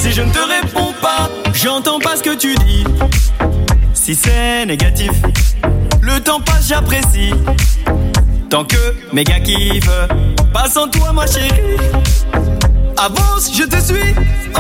Si je ne te réponds pas, j'entends pas ce que tu dis. Si c'est négatif, le temps passe, j'apprécie. Tant que mes gars kiffent, pas sans toi ma chérie. Avance, je te suis.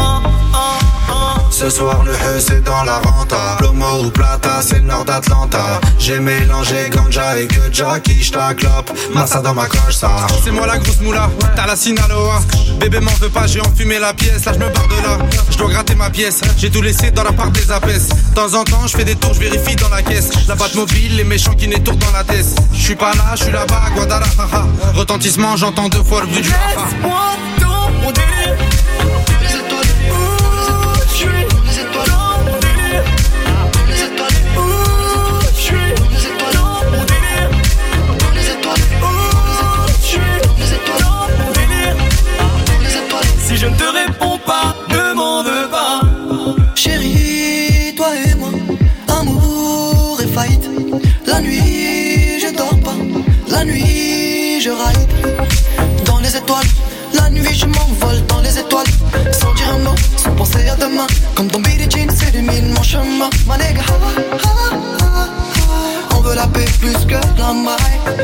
Ce soir le he c'est dans la renta. Plomo ou plata, c'est le nord d'Atlanta. J'ai mélangé ganja et que Jackie, j't'a clope. Massa dans ma coche, ça. C'est moi la grosse moula, t'as la Sinaloa. Bébé m'en veut pas, j'ai enfumé la pièce. Là je me barre de là, je dois gratter ma pièce. J'ai tout laissé dans la part des apaises. De temps en temps je fais des tours, je vérifie dans la caisse. La batte mobile, les méchants qui n'étourdent dans la tête. Je suis pas là, je suis là-bas, Guadalajara. Retentissement, j'entends 2 fois le bruit du rafa. Laisse-moi dans mon délire. Les étoiles, je suis les étoiles. Dans mon délire. Les étoiles, je suis les étoiles. Dans mon délire. Les étoiles, je suis les étoiles. Dans mon délire. Les étoiles. Si je ne te réponds pas, ne m'en veux pas. Chérie, toi et moi, amour et fight. La nuit, je dors pas. La nuit, je ride. Dans les étoiles. La nuit je m'envole dans les étoiles. Sans dire un mot, sans penser à demain. Comme dans Billie Jean, s'illumine mon chemin. Ma nigga, on veut la paix plus que la maille.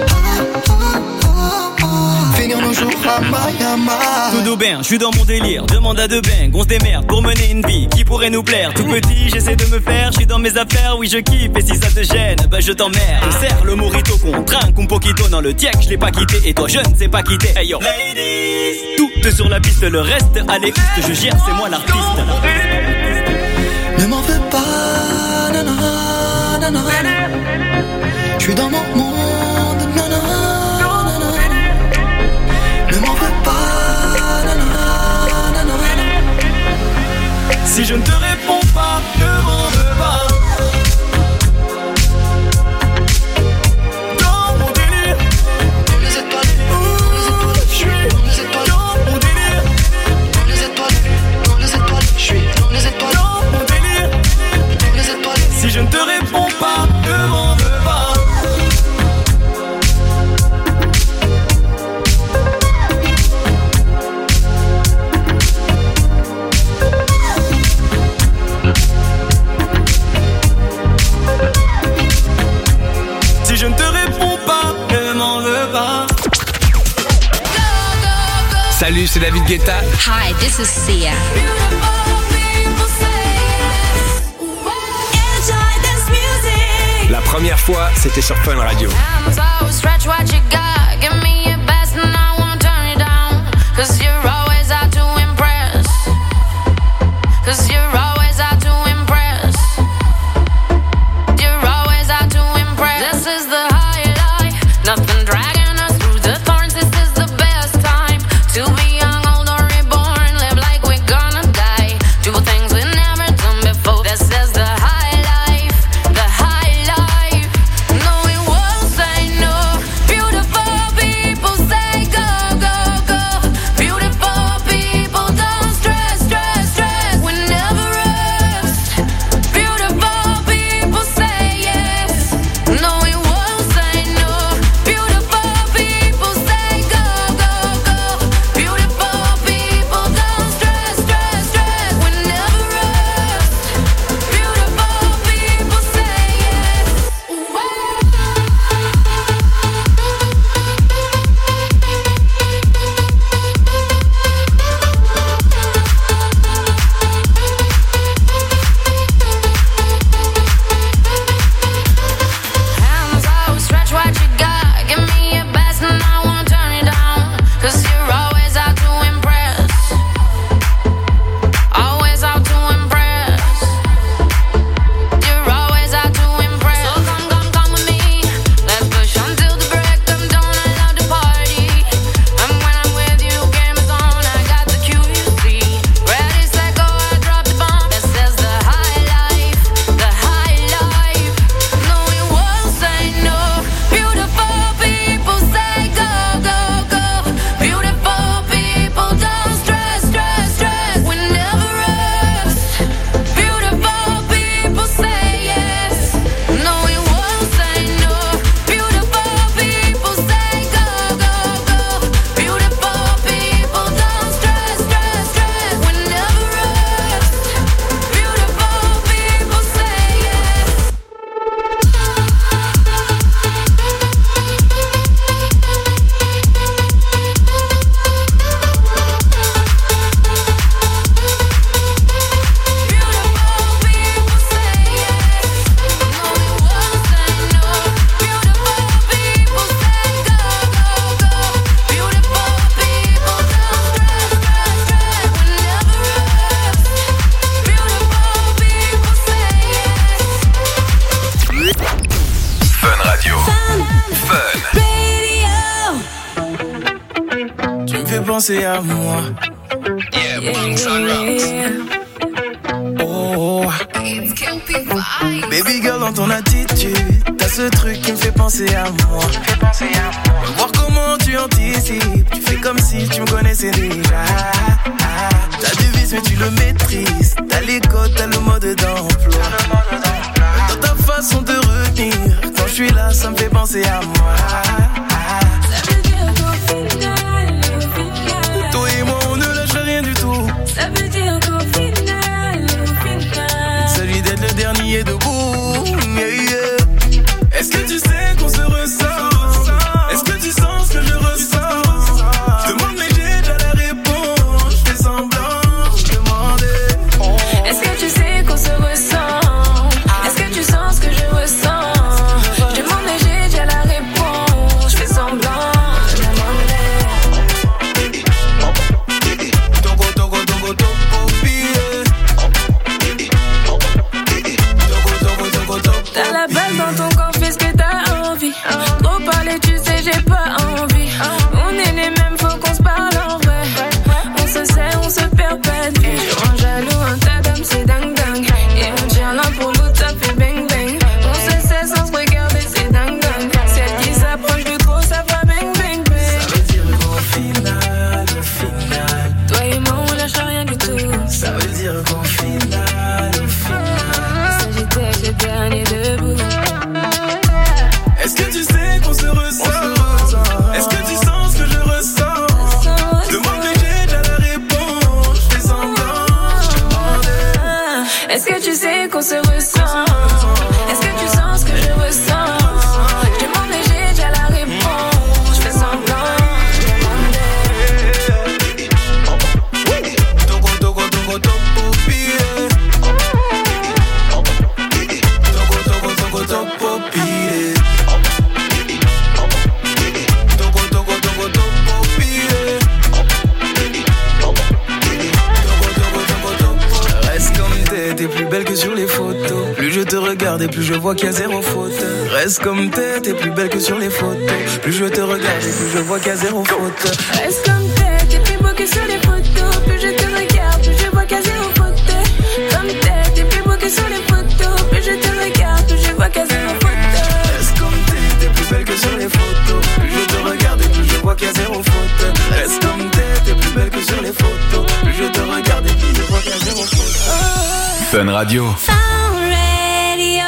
Finir nos jours à maille. Tout bien, je suis dans mon délire. Demande à deux bangs, on se démerde pour mener une vie qui pourrait nous plaire. Tout petit, j'essaie de me faire, je suis dans mes affaires. Oui, je kiffe, et si ça te gêne, bah je t'emmerde. Serre le morito qu'on trinque, un poquito dans le tiek. Je l'ai pas quitté, et toi je ne sais pas quitter. Hey yo, ladies, tout sur la piste, le reste à l'écoute. Je gère, c'est moi l'artiste. Ne m'en fais pas, nanana, nanana. Je suis dans mon monde, nanana. Ne m'en fais pas, nanana, nanana. Si je ne te réponds pas, ne m'en veux pas. Dans mon délire. Les étoiles, je suis les étoiles. Dans mon délire. Les étoiles, les étoiles, je suis dans les étoiles. Dans mon délire. Les étoiles. Si je ne te réponds pas, ne m'en veux pas. Si je ne te réponds pas, ne m'en veux pas. Salut, c'est David Guetta. Hi, this is Sia. La première fois, c'était sur Fun Radio. Nothing dragging us through the thorns. This is the best time to be young, old or reborn. Live like we're gonna die. Do things we've never done before. This is the high life, the high life. No, we won't say no. Beautiful penser à moi. Oh, baby girl, dans ton attitude, t'as ce truc qui me fait penser à moi. Voir comment tu anticipes, tu fais comme si tu me connaissais déjà. T'as du vice mais tu le maîtrises, t'as les codes, t'as le mode d'emploi. Dans ta façon de retenir, quand je suis là, ça me fait penser à moi. Ça veut dire qu'au final, toi et moi on ne lâche rien du tout. Ça veut dire qu'au final, il s'agit d'être le dernier debout. Yeah, yeah. Est-ce que tu sais qu'on se ressent? Est-ce que tu sens ce que je ressens? Je demande mais j'ai déjà la réponse. Je fais semblant, je demandais. Est-ce que tu sais qu'on se ressent? Est-ce que tu sens ce que je ressens? Je demande mais j'ai déjà la réponse. Je fais semblant, je demandais. Togo, togo, togo, togo, t'as la balle dans ton corps, fais ce que t'as envie. Trop parler, tu sais, j'ai pas envie. On est les mêmes, faut qu'on se parle en vrai. On se sait, on se perpète. Tu rends jaloux, un tas d'hommes, c'est dingue dingue. Et on tient l'un pour l'autre, ça fait bang bang. On se sait sans se regarder, c'est dingue dingue. Celle qui s'approche de trop, ça va bang bang bang. Ça veut dire qu'au final, toi et moi, on lâche rien du tout. ça veut dire qu'au final, Ça j'étais le dernier debout. est-ce que tu sais qu'on se ressent? Est-ce que tu sens ce que je ressens? Demande mais j'ai déjà la réponse. Je fais semblant, je demandais. Est-ce que tu sais qu'on se ressent? Est-ce que tu sens ce que je ressens? Je demande mais j'ai déjà la réponse. Je fais semblant, je demandais. Togo, togo, togo, togo, pire. Togo, togo, togo, togo, pire. Togo, togo, togo, togo, pire. Togo, togo, togo, togo. Reste comme t'es plus belle que sur les photos. Plus je te regarde et plus je vois qu'il y a zéro faute. Reste comme t'es plus belle que sur les photos. Plus je te regarde et plus je vois qu'il y a zéro faute. Reste comme t'es plus beau que sur les photos. Plus je te regarde, plus je vois qu'il y a zéro faute. Comme t'es plus beau que sur les photos. Plus je te regarde, plus je vois qu'il y a zéro faute. Reste comme t'es plus belle que sur les photos. Plus je te regarde et plus je vois qu'il y a zéro faute. Reste comme t'es plus belle que sur les photos. Plus je te regarde et plus je vois qu'il y a zéro faute. Fun Radio. Sound Radio.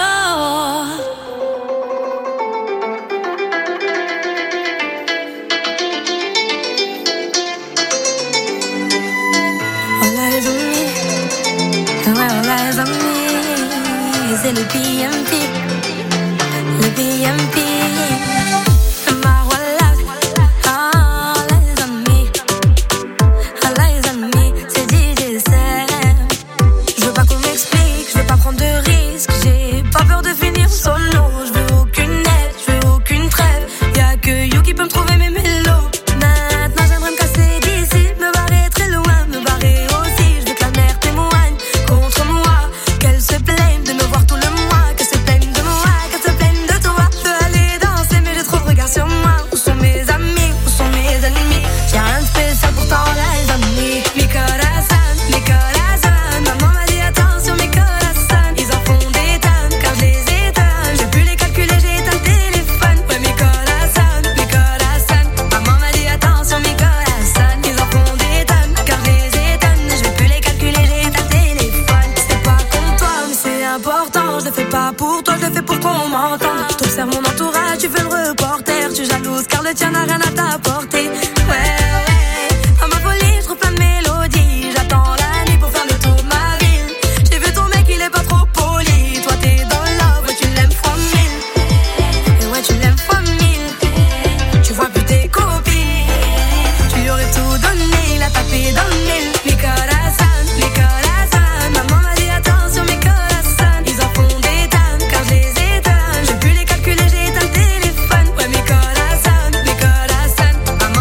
All eyes on me, all eyes on me. C'est le PMP, le PMP. Maroillas, all eyes on me, all eyes on me. C'est DJ Sam. Je veux pas qu'on m'explique, je veux pas prendre de risques. J'ai pas peur de finir solo. Je veux aucune aide, je veux aucune trêve. Y'a que You qui peut me trouver mes mélos. Maintenant j'aimerais me casser d'ici, me barrer très loin, me barrer aussi. Je veux que la mer témoigne contre moi, qu'elle se plaigne de me voir tout le mois, qu'elle se plaigne de moi, qu'elle se plaigne de toi. Je veux aller danser mais j'ai trop de regard sur moi. Où sont mes amis, où sont mes ennemis? J'ai rien de spécial pourtant là ils ont mis mi corazon, mi corazon. Maman m'a dit attention mi corazon. Ils en font des tonnes quand je les étonne. J'ai pu les calculer, j'ai éteint le téléphone. Ouais mi corazon, mi corazon. Maman m'a dit attention mi corazon. Ils en font des tonnes quand je les étonne. Je vais plus les calculer, j'ai éteint le téléphone. C'est pas comme toi mais c'est important. Je le fais pas pour toi, je le fais pour qu'on m'entende. Je t'observe mon entourage, tu veux le reporter. Tu jalouse car le tien n'a rien à t'apporter. Ouais, dans ma folie, je trouve plein de mélodies. J'attends la nuit pour faire le tour de ma ville. J'ai vu ton mec, il est pas trop poli. Toi t'es dans love, ouais tu l'aimes fois 1000. Et ouais tu l'aimes fois 1000. Tu vois plus tes copines. Tu lui aurais tout donné, il a tapé dans le mille. Mi corazon, mi corazon. Maman m'a dit attention mi corazon. Ils en font des tonnes quand je les étonne. J'ai pu les calculer, j'ai éteint le téléphone. Ouais mi corazon, mi corazon.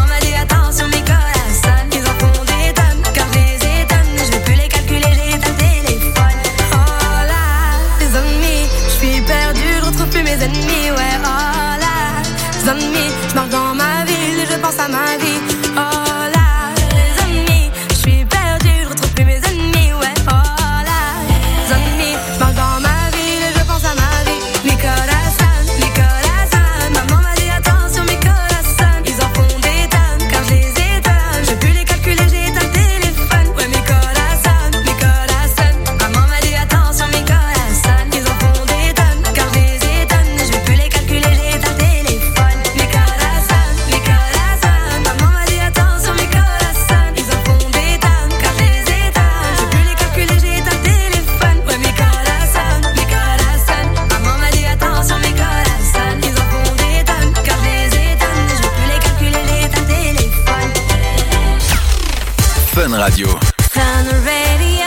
Fun Radio. Fun Radio.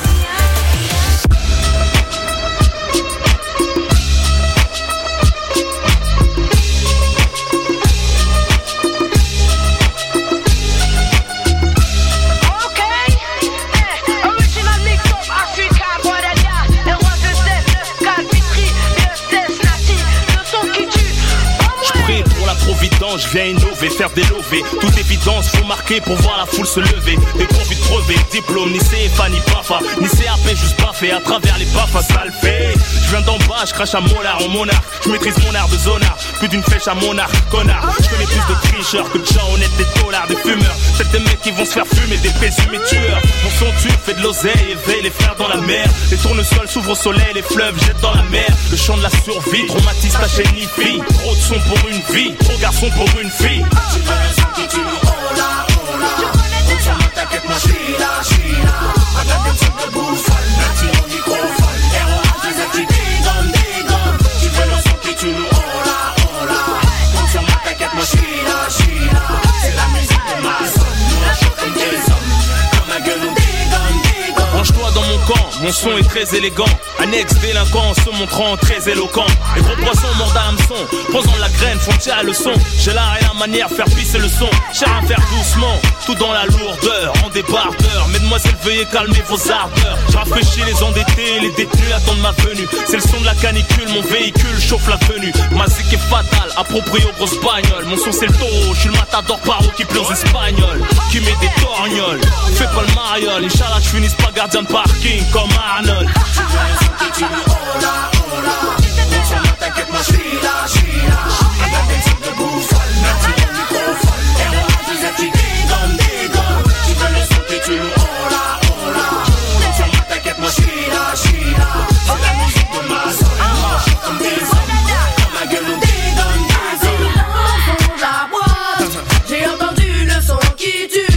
Je viens innover, faire des lovés. Toute évidence, faut marquer pour voir la foule se lever. Des convicts crevés, diplôme, ni CFA, ni BAFA, ni CAP, juste baffé à travers les BAFA, ça le fait. Je viens d'en bas, je crache à molar en monarque. Je maîtrise mon art de zonard, plus d'une flèche à mon arc, connard. Je connais plus de tricheurs que de gens honnêtes, des dollars, des fumeurs. C'est des mecs qui vont se faire fumer, des présumés tueurs. Mon son tue, fait de l'oseille, éveille les frères dans la mer. Les tournesols s'ouvrent au soleil, les fleuves jettent dans la mer. Le chant de la survie, traumatise ta chaîne ni fille. Trop de son pour une vie, trop garçon pour une fille. Tu veux le son qui tue, hola, hola. On s'en met, t'inquiète, moi j'suis là. Regarde des trucs de bouffonne, merci au microphone. ROH, les actifs, dégomme. Tu veux le son qui tue, hola, hola. On s'en met, t'inquiète, moi j'suis là. C'est la musique de ma zone, nous on chante comme des hommes. Comme un gueule, on dégomme. Range-toi dans mon camp, mon son est très élégant. Annexe délinquant, se montrant très éloquent. Les gros poissons mordent à l'hameçon, posant de la graine, font tirer à leçon. J'ai l'art et la manière, faire pisser le son. Cher à faire doucement, tout dans la lourdeur, en débardeur. Mesdemoiselles, veuillez calmer vos ardeurs. Je rafraîchis les endettés, les détenus attendent ma venue. C'est le son de la canicule, mon véhicule chauffe la venue. Ma zik est fatale, approprié aux grosses bagnoles. Mon son c'est le taureau, je suis le matador paro qui pleure aux espagnols. Qui met des torgnoles, fais pas le mariole. Inch'Allah, je finisse pas gardien de parking comme Arnold. Tu veux hola, hola. On s'en met, t'inquiète, moi j'suis là. Regarde des trucs de bouffonne, merci au microphone. ROH, les actifs, dégomme. Tu veux le son qui tue, hola, hola. On s'en met, t'inquiète, moi j'suis là. C'est la musique de ma zone, moi je chante comme des hommes. Comme ma gueule, on dégomme. Dans le fond de la boîte, j'ai entendu le son qui tue.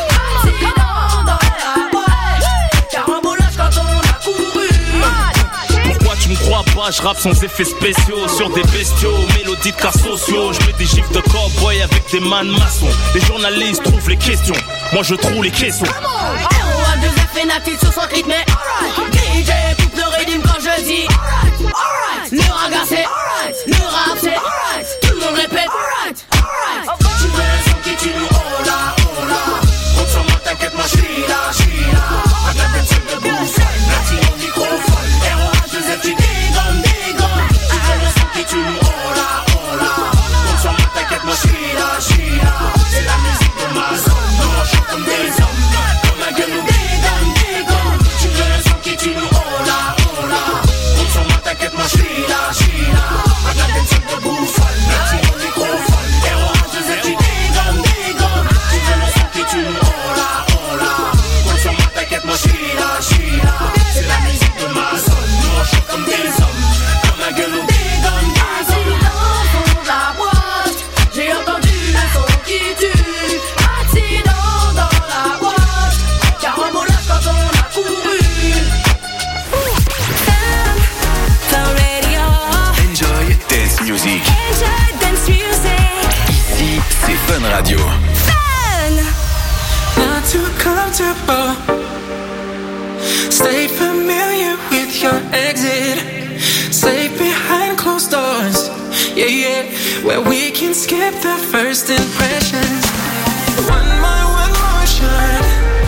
Accident dans la boîte, carambolage quand on a couru. Pourquoi tu me crois pas, je rappe sans effets spéciaux. Sur des bestiaux, mélodies de cas sociaux. Je mets des gifs de cowboy avec des man maçons. Les journalistes trouvent les questions, moi je trouve les caissons. ROH2F et Natif sur son rythme, alright. DJ coupe le rythme quand je dis alright. Le raga c'est alright, le rap c'est alright. Tout le monde répète alright. Tu veux le son qui tue, hola, hola. On s'en met, t'inquiète, moi j'suis là. Regarde des trucs de bouffonne, merci au microphone. ROH, les actifs, dégomme. Tu veux le son qui tue, hola, hola. On s'en met, t'inquiète, moi j'suis là. C'est la musique de ma zone, nous on chante comme des hommes. Comme un gueule, on dégomme. Tu veux le son qui tue, hola, hola. On s'en met, t'inquiète, moi j'suis là. Regarde des trucs de bouffonne, merci au microphone. ROH, les actifs, dégomme. Tu veux le son qui tue, hola, hola. On s'en met, t'inquiète, moi j'suis là. C'est la musique de ma zone, nous on chante comme des hommes. Comme un gueule, on dégomme. Accident au fond de la boîte, j'ai entendu le son qui tue. Accident dans la boîte, carambolage quand on a couru. Fun Radio. Enjoy dance music. Enjoy dance music. Ici, c'est Fun Radio. Fun. Not too comfortable. Stay familiar with your exit. Safe behind closed doors. Yeah. Where we can skip the first impressions. One more shot.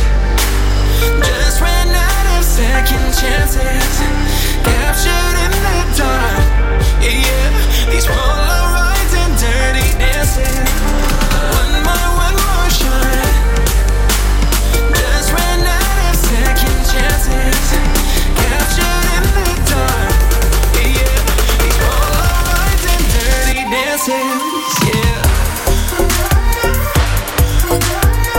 Just ran out of second chances. Captured in the dark. Yeah. These Polaroids and dirty dances. One more shot. Just ran out of second chances. Captured in the dark. Yeah. These Polaroids and dirty dances. Yeah.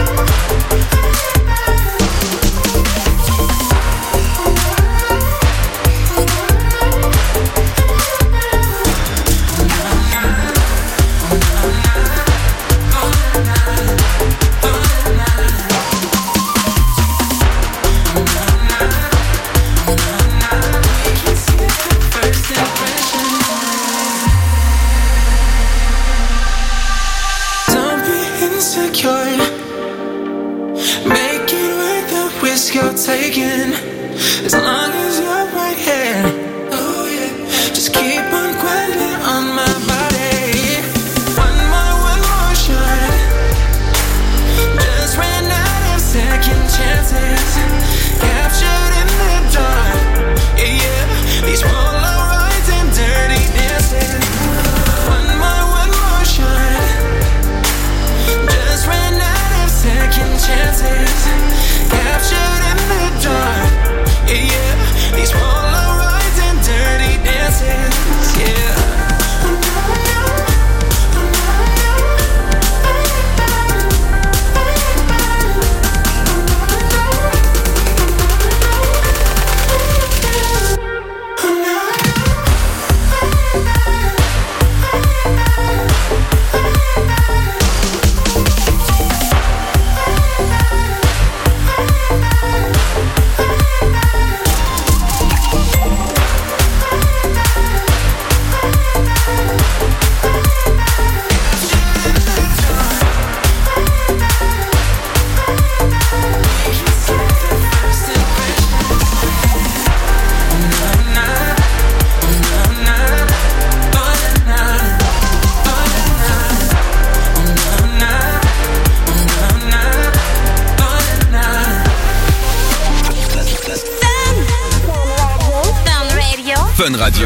risk you're taking, as long as you're right here. Oh yeah, just keep on grinding on my body. One more shot. Just ran out of second chances, captured in the dark. Yeah, yeah, these Polaroids and dirty dances. One more shot. Just ran out of second chances, captured in the dark. Yeah, yeah, these Polaroids and dirty dances. Yeah. Fun Radio.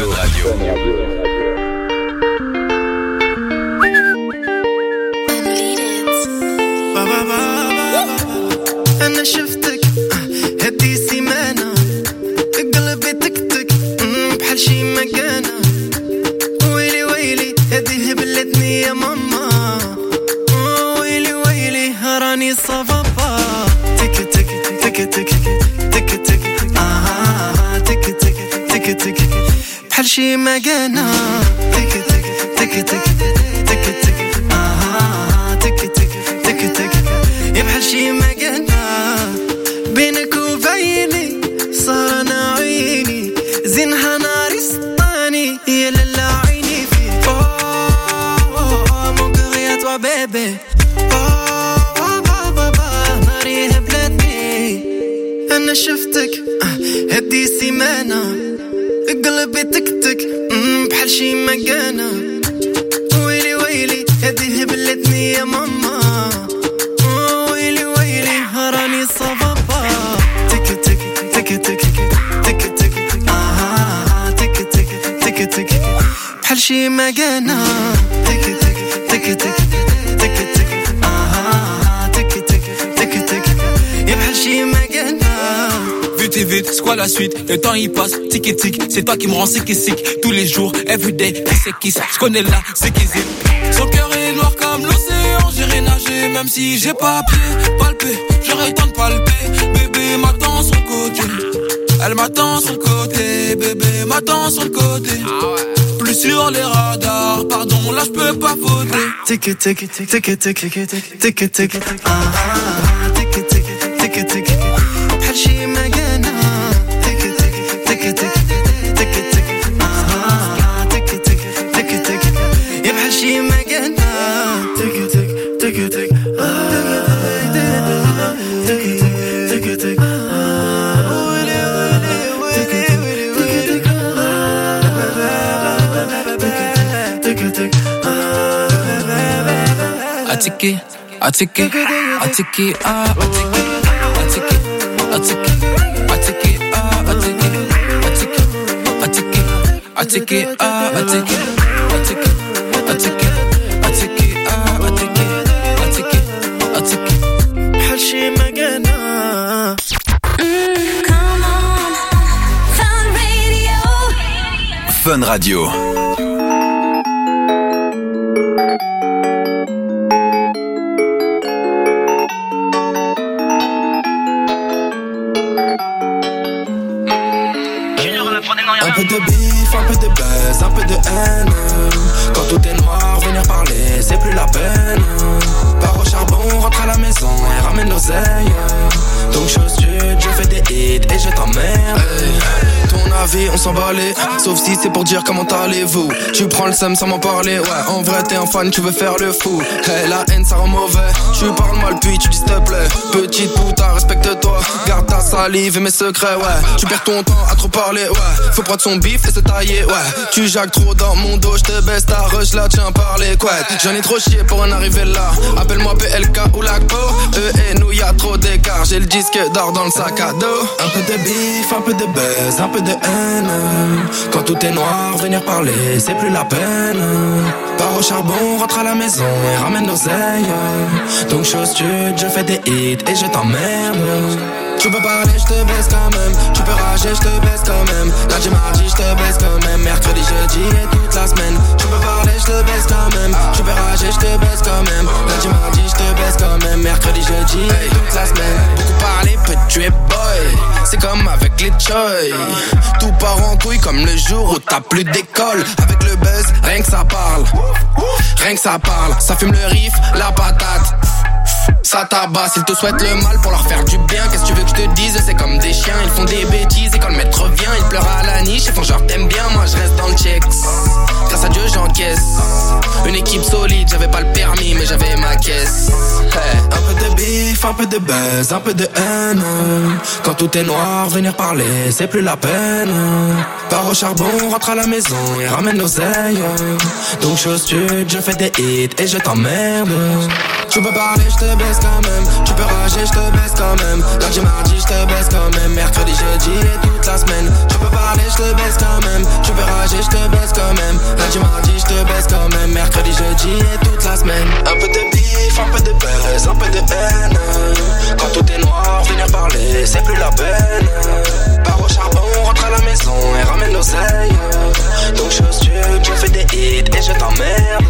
أنا شفتك هدي سيمانة قلبي تكتك بحال شي مكانة. ويلي ويلي هدي هبلتني يا ماما. ويلي ويلي راني صافابا. تك تك تك تك تك تك تك تك تك تك بحال شي مكانة. تك تك تك تك تك تك تك تك تك يا بحال شي مكانة. بينك وبيني صار انا عيني زينها ناري سطاني. يا لالا عيني فيك مو كغيا توا بيبي. ناري هبلتني. انا شفتك هدي سيمانة قلبي تكتك بحال شي مكانة. ويلي ويلي هدي هبلتني يا ماما. ويلي ويلي راني صبابا. تك تك تك تك تك تك تك تك تك تك بحال شي مكانة. تك تك تك تك تك تك تك تك تك يا بحال شي مكانة. Vite et vite, c'est quoi la suite? Le temps il passe, tic et tic. C'est toi qui me rends sick et sick. Tous les jours, everyday, qui c'est qui ça? J'connais là, c'est qui c'est. Son cœur est noir comme l'océan. J'irai nager même si j'ai pas pied. Palper, j'aurais le temps de palper. Bébé m'attend sur le côté. Elle m'attend sur le côté. Bébé m'attend sur le côté. Plus sur les radars, pardon, là j'peux pas voter. Tic tic tic tic tic tic tic tic tic tic tic بحال شي مكانة. تك تك تك تك تك تك تك تك تك تك يا بحال شي مكانة. تك تك تك تك تك تك تك Atiki, atiki, atiki, atiki, atiki, atiki, atiki, atiki, atiki, atiki, atiki, atiki, atiki, atiki, atiki, atiki, atiki. بحال شي مكانة. Come on, Fun Radio. Fun Radio. Un peu de bif, un peu de buzz, un peu de haine. Quand tout est noir, venir parler, c'est plus la peine. Pars au charbon, rentre à la maison et ramène l'oseille. Donc chose sud, je fais des hits et je t'emmerde. Ton avis, on s'en balait. Sauf si c'est pour dire comment allez-vous. Tu prends le seum sans m'en parler. Ouais, en vrai t'es un fan, tu veux faire le fou. Hey, la haine ça rend mauvais. Tu parles mal puis tu dis s'il te plaît. Petite putain, respecte-toi. Garde ta livrer mes secrets, ouais. Tu perds ton temps à trop parler, ouais. Faut prendre son bif et se tailler, ouais. Tu jacques trop dans mon dos, j'te baisse ta rush là, tiens par les couettes. J'en ai trop chié pour en arriver là. Appelle-moi PLK ou Lacpo. Eux et nous y'a trop d'écart. J'ai le disque d'or dans le sac à dos. Un peu de bif, un peu de buzz, un peu de haine. Quand tout est noir, venir parler, c'est plus la peine. Pars au charbon, rentre à la maison et ramène l'oseille. Donc chose stud, je fais des hits et je t'emmerde. Tu peux parler, je te baisse quand même. Tu peux rager, je te baisse quand même. Lundi, mardi, je te baisse quand même. Mercredi, jeudi et toute la semaine. Tu peux parler, je te baisse quand même. Tu peux rager, je te baisse quand même. Lundi, mardi, je te baisse quand même. Mercredi, jeudi et toute la semaine. Beaucoup parler peut tuer boy. C'est comme avec les choy. Tout part en couille comme le jour où t'as plus d'école. Avec le buzz, rien que ça parle. Rien que ça parle. Ça fume le riff, la patate. Ça tabasse, ils te souhaitent le mal pour leur faire du bien. Qu'est-ce que tu veux que je te dise, c'est comme des chiens. Ils font des bêtises et quand le maître revient, ils pleurent à la niche. Ils font genre t'aimes bien, moi je reste dans le checks. Grâce à Dieu j'encaisse. Une équipe solide, j'avais pas le permis mais j'avais ma caisse. Hey. Un peu de bif, un peu de buzz, un peu de haine. Quand tout est noir, venir parler, c'est plus la peine. Pars au charbon, rentre à la maison et ramène l'oseille. Donc chose stud, je fais des hits et je t'emmerde. Tu peux parler, je te baisse quand même. Tu peux rager, je te baisse quand même. Lundi, mardi, je te baisse quand même. Mercredi, jeudi et toute la semaine. Tu peux parler, je te baisse quand même. Tu peux rager, je te baisse quand même. Lundi, mardi, je te baisse quand même. Mercredi, jeudi et toute la semaine. Un peu de bif, un peu de buzz, un peu de haine. Quand tout est noir, venir parler, c'est plus la peine. Pars au charbon, rentre à la maison et ramène l'oseille. Donc je suis, je fais des hits et je t'emmerde.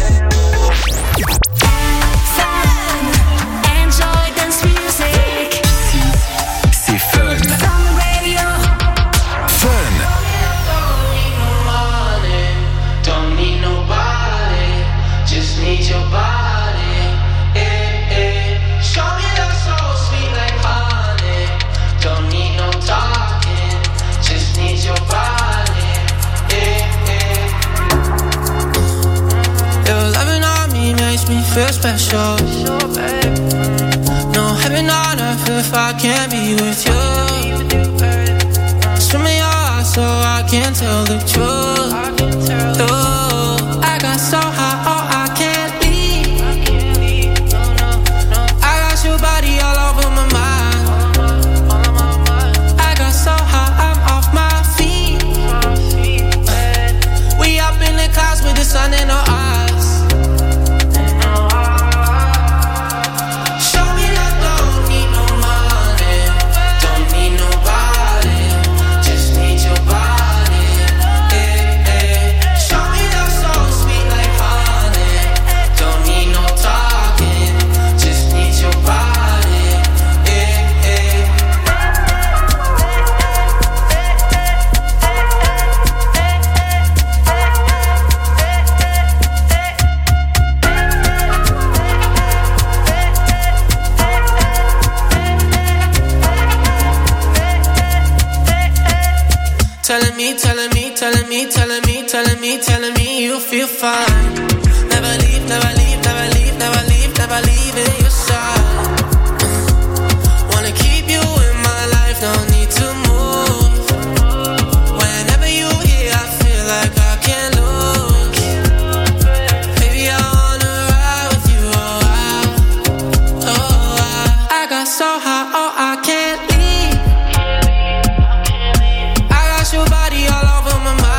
Feel special. No heaven on earth if I can't be with you. Swim in your eyes so I can't tell the truth. Oh, I got so high, oh I can't leave. I got your body all over my mind. I got so high, I'm off my feet. We up in the clouds with the sun in our eyes. Telling me you feel fine. Never leave, never leave, never leave, never leave, never leave in your side. Wanna keep you in my life, no need to move. Whenever you here, I feel like I can't lose. Baby, I wanna ride with you, I got so high, oh I can't leave. I got your body all over my mind.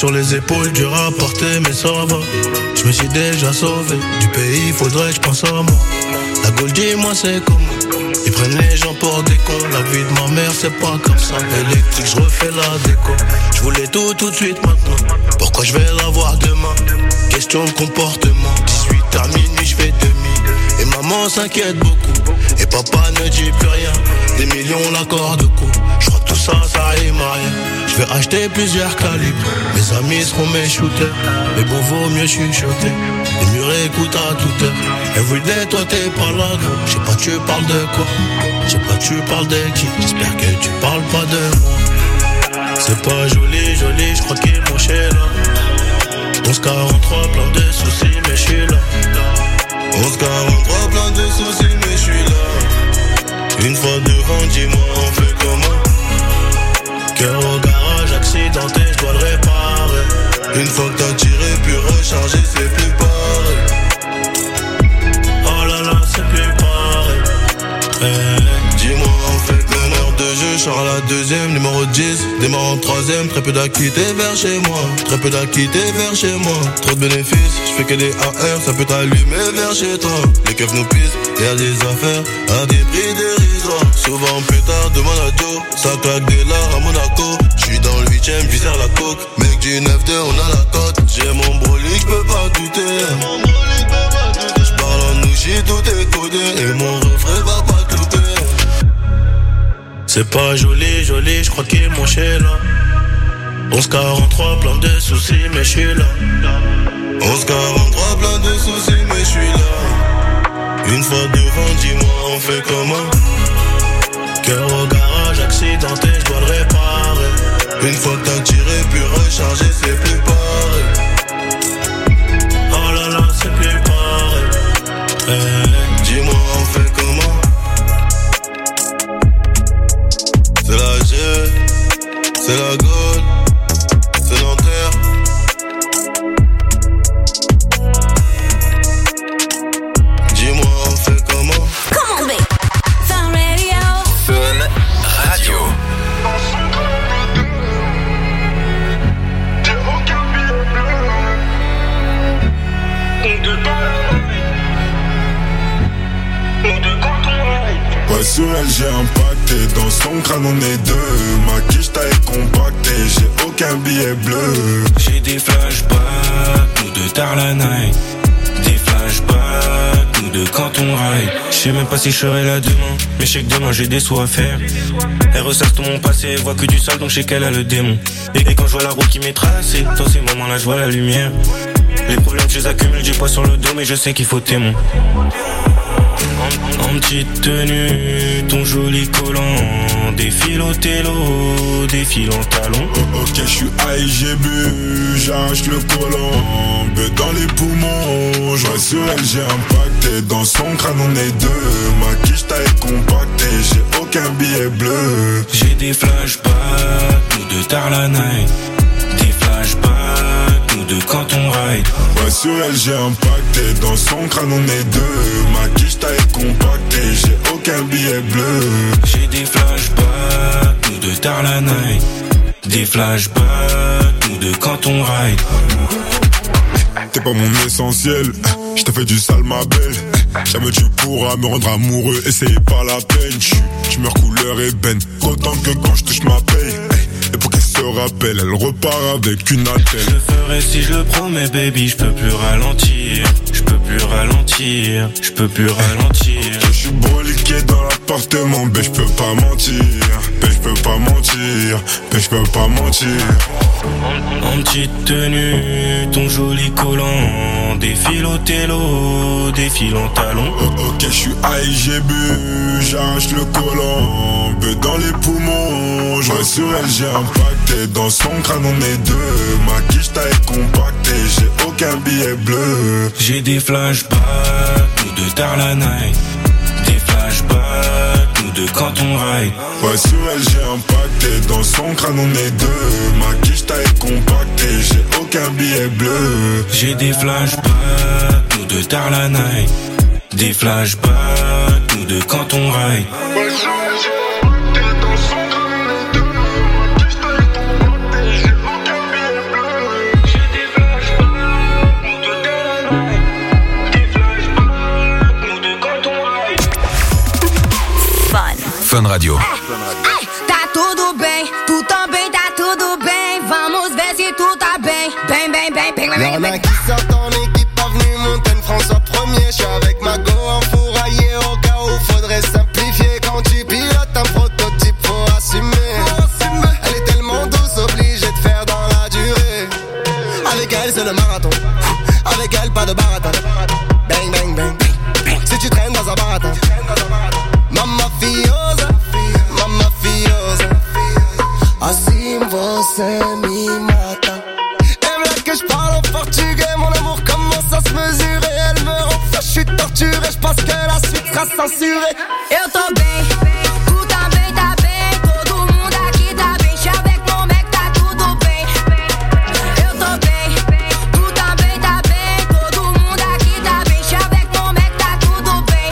sur les épaules, dur à porter, mais ça va. Je me suis déjà sauvé du pays, faudrait que je pense à moi. La Gaule, dis-moi c'est comment. Ils prennent les gens pour des cons. La vie de ma mère c'est pas comme ça. Électrique, je refais la déco. Je voulais tout de suite maintenant. Pourquoi je vais l'avoir demain? Question de comportement. 18 à minuit, je fais demi. Et maman s'inquiète beaucoup. Et papa ne dit plus rien. Des millions l'accord de coup. Je crois que tout ça, ça rime à rien. Je vais acheter plusieurs calibres. Mes amis seront mes shooters. Mais bon, vaut mieux chuchoter. Les murs écoutent à toute heure. Everyday, toi t'es pas là, gros. Je sais pas, tu parles de quoi? Je sais pas, tu parles de qui? J'espère que tu parles pas de moi. C'est pas joli, joli, je crois qu'il est moché là. 11-43, plein de soucis, mais je suis là. 11-43, plein de soucis, mais je suis là. Une fois devant, dis-moi, on fait comment? Cœur au garage, accidenté, je dois le réparer. Une fois que t'as tiré, puis rechargé, c'est plus pareil. Oh là là, c'est plus pareil. Dis-moi, en fait, l'honneur de jeu, Charles la deuxième, numéro 10, démarre en troisième, très peu d'acquittés vers chez moi, très peu d'acquittés vers chez moi, trop de bénéfices, je fais que des AR, ça peut t'allumer vers chez toi, les keufs nous pissent, y'a des affaires, à des prix dérisoires, souvent pétard, demande à Joe, ça claque des lards à Monaco, j'suis dans le 8ème, j'vis serre la coke, mec du 9-2, on a la cote, j'ai mon brolic, j'peux pas douter, j'parle en nouchi, tout est codé, et mon refrain va pas clouter. C'est pas joli, joli, je crois qu'il est mon chez là. 11-43, plein de soucis, mais je suis là. 11-43, plein de soucis, mais je suis là. Une fois devant, dis-moi, on fait comment? Cœur au garage, accidenté, je dois le réparer. Une fois que t'as tiré, puis rechargé, c'est plus pareil. Oh là là, c'est plus pareil. Dis-moi, on fait comment? C'est la G, c'est la Gaule, c'est Nanterre. Dis-moi, on fait comment? Come on, babe. Fun Radio. Fun Radio. Ouais, sur elle j'ai impacté, dans son crâne on est deux. Ma quiche taille compactée, j'ai aucun billet bleu. J'ai des flashbacks, nous de tard la night. Des flashbacks, nous de quand on ride. Je sais même pas si je serai là demain, mais je sais que demain j'ai des sous à faire. Elle ressasse tout mon passé, voit que du sale, donc je sais qu'elle a le démon. Et quand je vois la route qui m'est tracée, dans ces moments-là je vois la lumière. Les problèmes je les accumule, j'ai poids sur le dos, mais je sais qu'il faut témoin. En petite tenue, ton joli collant, défile au télo, défile en talon. Ok, je suis high, j'ai bu, j'arrache le collant, bête dans les poumons. Je sur elle, j'ai impacté, dans son crâne on est deux. Ma quiche taille compactée, j'ai aucun billet bleu. J'ai des flashbacks, nous de tard la night. Des flashbacks, nous de quand on ride. Ouais, sur elle j'ai impacté, dans son crâne on est deux. Ma quiche taille compactée, j'ai aucun billet bleu. J'ai des flashbacks, nous de tard la night. Des flashbacks, nous de quand on ride. T'es pas mon essentiel, j't'ai fait du sale ma belle. Jamais tu pourras me rendre amoureux, et c'est pas la peine. J'meurs couleur ébène, autant que quand j'touche ma paye. Et pour qu'elle se rappelle, elle repart avec une attelle. Je le ferai si je le promets, baby, je peux plus ralentir. Je peux plus ralentir, je peux plus ralentir. Je suis broliqué dans l'appartement, mais je peux pas mentir. Mais je peux pas mentir, mais je peux pas mentir. En petite tenue, ton joli collant, défile au télo, défile en talon. Ok, je suis high, j'ai bu, j'arrache le collant, bête dans les poumons. Je sur elle, j'ai impacté, dans son crâne on est deux. Ma quiche taille compactée, j'ai aucun billet bleu. J'ai des flashbacks, nous de tard la night. Des flashbacks, nous de quand on ride. Ouais, sur elle j'ai impacté, dans son crâne on est deux. Ma quiche taille compactée, j'ai aucun billet bleu. J'ai des flashbacks, nous de tard la night. Des flashbacks, nous de quand on ride. Ouais, sur elle j'ai impacté, dans son crâne on est deux. Ma quiche taille compactée, j'ai aucun billet bleu. Y'en a qui sortent en équipe, avenue Montaigne, François 1er. J'suis avec ma go enfouraillée au cas où faudrait simplifier. Quand tu pilotes un prototype, faut assumer. Elle est tellement douce, obligée de faire dans la durée. Avec elle, c'est le marathon. Avec elle, pas de baratin. Bang, bang, bang. Si tu traînes dans un baratin. Mamma fiosa, mamma fiosa. Assim você me mata. Elle veut que je parle en portugais. Mon amour commence à se mesurer. Elle me rend fou, je suis torturé. Je pense que la suite sera censurée. Eu tô bem, tu também tá bem. Todo mundo aqui tá bem. Chá avec mon mec, tá tudo bem. Eu tô bem, tu também tá bem. Todo mundo aqui tá bem. Chá avec mon mec, tá tudo bem.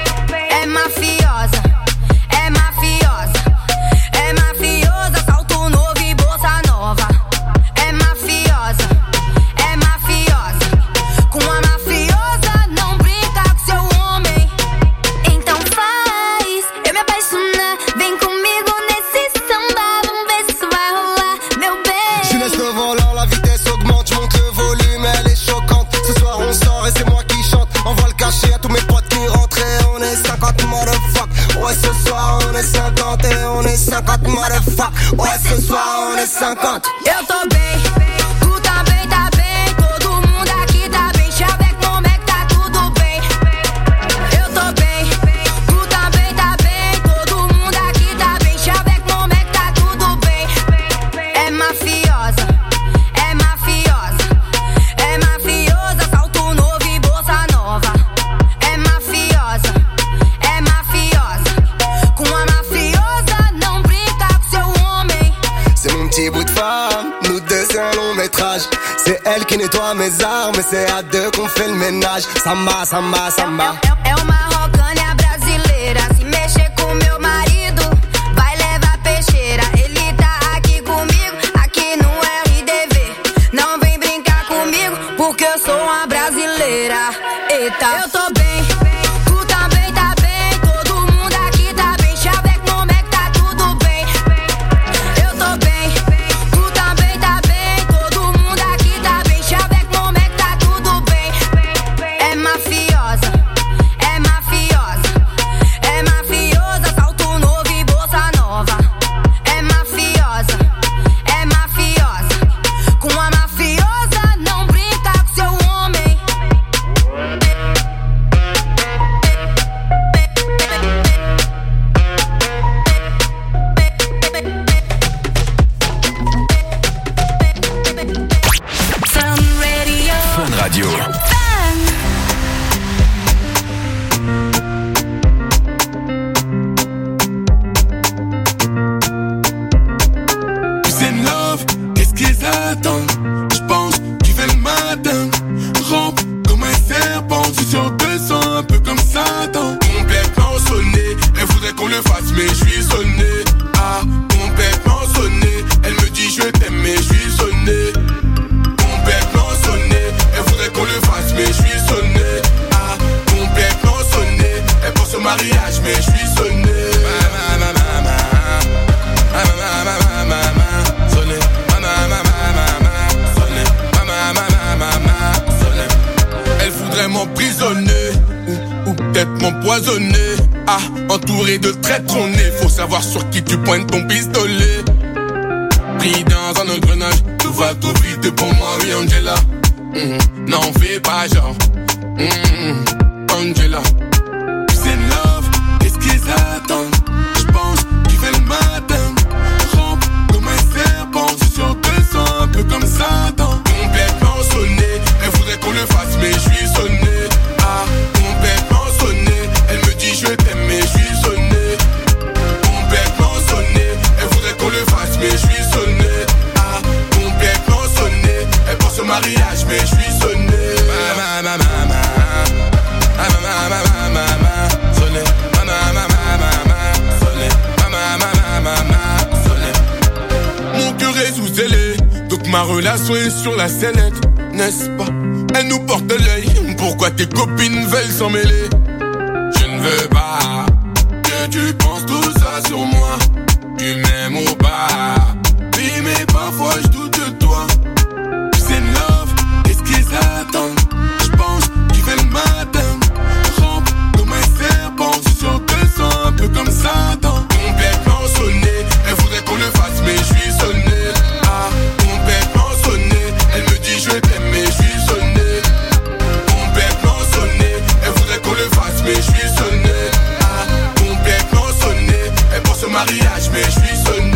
É mafiosa, é mafiosa. É mafiosa, salto novo e bolsa nova. É mafiosa, é mafiosa. Com a mafiosa não brinca com seu homem. Então faz eu me apaixonar. Vem comigo nesse samba. Vamos ver se vai rolar, meu bem. Je laisse le volant, la vitesse augmente. Je monte le volume, elle est choquante. Ce soir on sort et c'est moi qui chante. Envoie le cachet à tous mes potes qui rentrent. Et on est 50 motherfuck. Ouais, ce soir on est 50 et on est 50 motherfuck. Ouais, ce soir on est 50. Eu tô bem, tu também tá bem. Todo mundo aqui tá bem. Chá avec mon mec, tá tudo bem. Eu tô bem, tu também tá bem. Todo mundo aqui tá bem. Chá avec mon mec, tá tudo bem. É mafiosa, é mafiosa. É mafiosa, salto novo e bolsa nova. É mafiosa, é mafiosa. Com a mafiosa não brinca com seu homem. C'est mon petit bout de femme, nous deux c'est un long métrage. C'est elle qui nettoie mes armes, et c'est à deux qu'on fait le ménage. Samba, samba, samba. É uma rocânia brasileira. Se mexer com meu marido, vai levar peixeira. Ele tá aqui comigo, aqui no RDV. Não vem brincar comigo, porque eu sou uma brasileira. Eita, eu tô bem, tu também tá bem. Todo mundo aqui tá bem. Chá avec mon mec, tá tudo bem. Eu tô bem, tu também tá bem. Todo mundo aqui tá bem. Chá avec mon mec, tá tudo bem. É mafiosa, é mafiosa. É mafiosa, salto novo e bolsa nova. É mafiosa, é mafiosa. Com a mafiosa não brinca com seu homem. Fun Radio. Fun Radio. C'est une love, qu'est-ce qu'ils attendent? J'pense qu'il fait le matin. Rampe comme un serpent, je suis sur 200, un peu comme Satan. Complètement sonné, elle voudrait qu'on le fasse, mais je suis sonné. Ah, complètement sonné, elle me dit je t'aime, mais je suis sonné. Complètement sonné, elle voudrait qu'on le fasse, mais je suis sonné. Ah, complètement sonné, elle pense au mariage, mais je suis sonné. Elle voudrait m'emprisonner ou peut-être m'empoisonner. Ah, entouré de traîtres on est. Faut savoir sur qui tu pointes ton pistolet. Pris dans un engrenage, tout va trop vite pour moi, oui Angela. N'en fais pas genre Angela. C'est love, qu'est-ce qu'ils attendent? J'pense qu'il fait le matin. Rampe comme un serpent, je suis sur 200, un peu comme Satan. Complètement sonné, elle voudrait qu'on le fasse, mais je suis sonné. Ah, complètement sonné, elle me dit je t'aime, mais je suis sonné. Complètement sonné, elle voudrait qu'on le fasse, mais je suis sonné. Ah, complètement sonné, elle pense au mariage, mais je suis sonné. Mon cœur est sous-scellé, donc ma relation est sur la sellette, n'est-ce pas? Elle nous porte l'œil, pourquoi tes copines veulent s'en mêler? Je ne veux pas que tu penses tout ça sur moi. Tu m'aimes ou pas? Oui mais parfois je doute de toi. C'est love, qu'est-ce Satan, j'pense qu'il fait le matin. Rampe comme un serpent, sur 200, un peu comme Satan. Complètement sonné, elle voudrait qu'on le fasse, mais je suis sonné. Ah, complètement sonné, elle me dit je t'aime, mais je suis sonné. Complètement sonné, elle voudrait qu'on le fasse, mais je suis sonné. Ah, complètement sonné, elle pense au mariage, mais je suis sonné.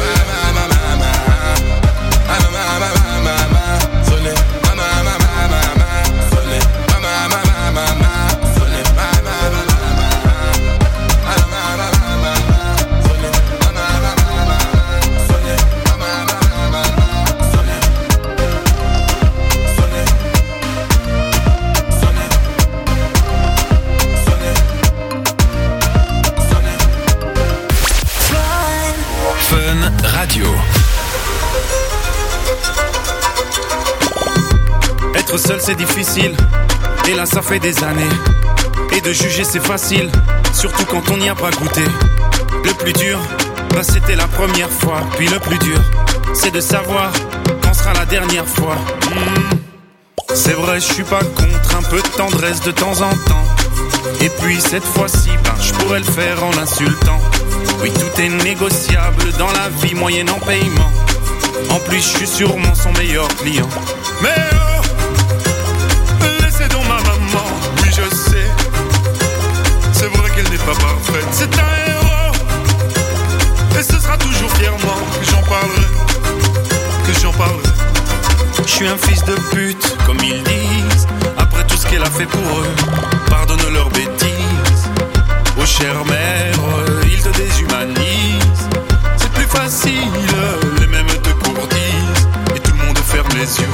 Être seul c'est difficile, et là ça fait des années. Et de juger c'est facile, surtout quand on n'y a pas goûté. Le plus dur, bah c'était la première fois. Puis le plus dur, c'est de savoir quand sera la dernière fois. C'est vrai, je suis pas contre un peu de tendresse de temps en temps. Et puis cette fois-ci, ben je pourrais le faire en l'insultant. Oui, tout est négociable dans la vie, moyennant paiement. En plus, je suis sûrement son meilleur client. Mais oh, laissez donc ma maman, oui je sais. C'est vrai qu'elle n'est pas parfaite, c'est un héros. Et ce sera toujours fièrement que j'en parlerai, que j'en parlerai. Je suis un fils de pute, comme ils disent. Après tout ce qu'elle a fait pour eux, pardonne leurs bêtises. Oh chère mère, ils te déshumanisent. C'est plus facile, les mêmes te courtisent. Et tout le monde ferme les yeux.